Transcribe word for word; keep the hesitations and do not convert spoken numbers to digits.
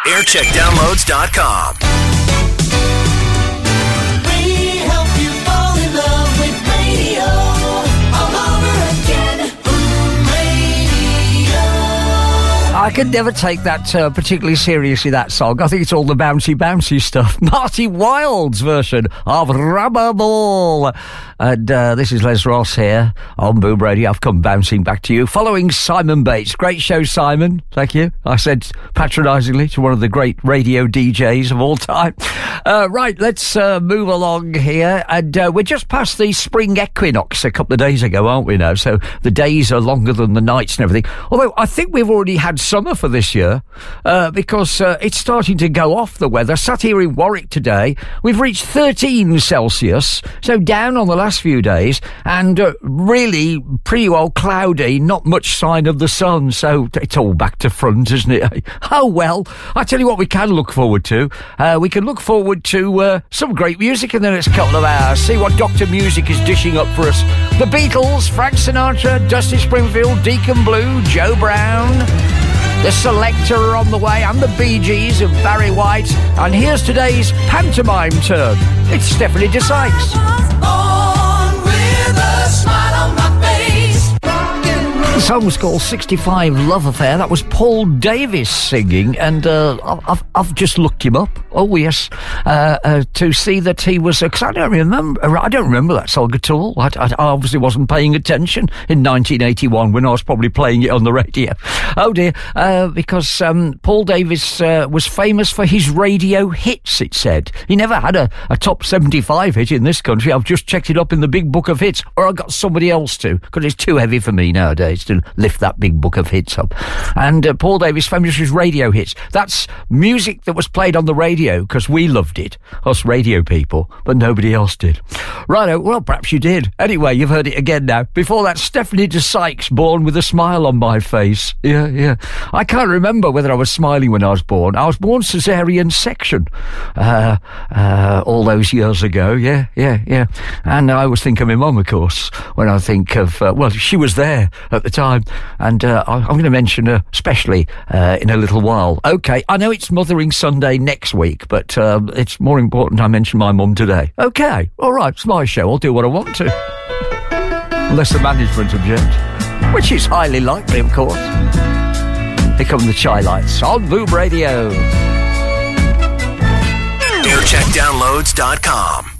aircheck downloads dot com. We help you fall in love with radio all over again. Boom Radio. I could never take that uh, particularly seriously, that song. I think it's all the bouncy, bouncy stuff. Marty Wilde's version of Rubber Ball. And uh, this is Les Ross here on Boom Radio. I've come bouncing back to you following Simon Bates. Great show, Simon. Thank you. I said patronisingly to one of the great radio D Js of all time. Uh, right, let's uh, move along here. And uh, we're just past the spring equinox a couple of days ago, aren't we now? So the days are longer than the nights and everything. Although I think we've already had summer for this year uh, because uh, it's starting to go off, the weather. Sat here in Warwick today. We've reached thirteen Celsius, so down on the last few days, and uh, really pretty well cloudy, not much sign of the sun, so it's all back to front, isn't it? Oh well, I tell you what we can look forward to. Uh, we can look forward to uh, some great music in the next couple of hours. See what Doctor Music is dishing up for us. The Beatles, Frank Sinatra, Dusty Springfield, Deacon Blue, Joe Brown, The Selector are on the way, and the Bee Gees of Barry White. And here's today's pantomime turn. It's Stephanie de Sykes. The song's called sixty-five Love Affair. That was Paul Davis singing, and uh, I've, I've just looked him up. Oh yes, uh, uh, to see that he was. Because I don't remember. I don't remember that song at all. I, I, I obviously wasn't paying attention in nineteen eighty-one when I was probably playing it on the radio. Oh dear, uh, because um, Paul Davis uh, was famous for his radio hits. It said he never had a, a top seventy-five hit in this country. I've just checked it up in the big book of hits, or I got somebody else to, because it's too heavy for me nowadays to lift that big book of hits up. And uh, Paul Davis famous for his radio hits. That's music that was played on the radio because we loved it, us radio people, but nobody else did. Righto, well, perhaps you did. Anyway, you've heard it again now. Before that, Stephanie de Sykes, Born with a Smile on My Face. Yeah, yeah. I can't remember whether I was smiling when I was born. I was born caesarean section uh, uh, all those years ago. Yeah, yeah, yeah. And I always think of my mum, of course, when I think of, uh, well, she was there at the time. And uh, I'm going to mention her especially uh, in a little while. OK, I know it's Mothering Sunday next week, but uh, it's more important I mention my mum today. OK, all right, it's my show. I'll do what I want to. Unless the management object, which is highly likely, of course. Here come the Chai Lights on Boom Radio. aircheck downloads dot com.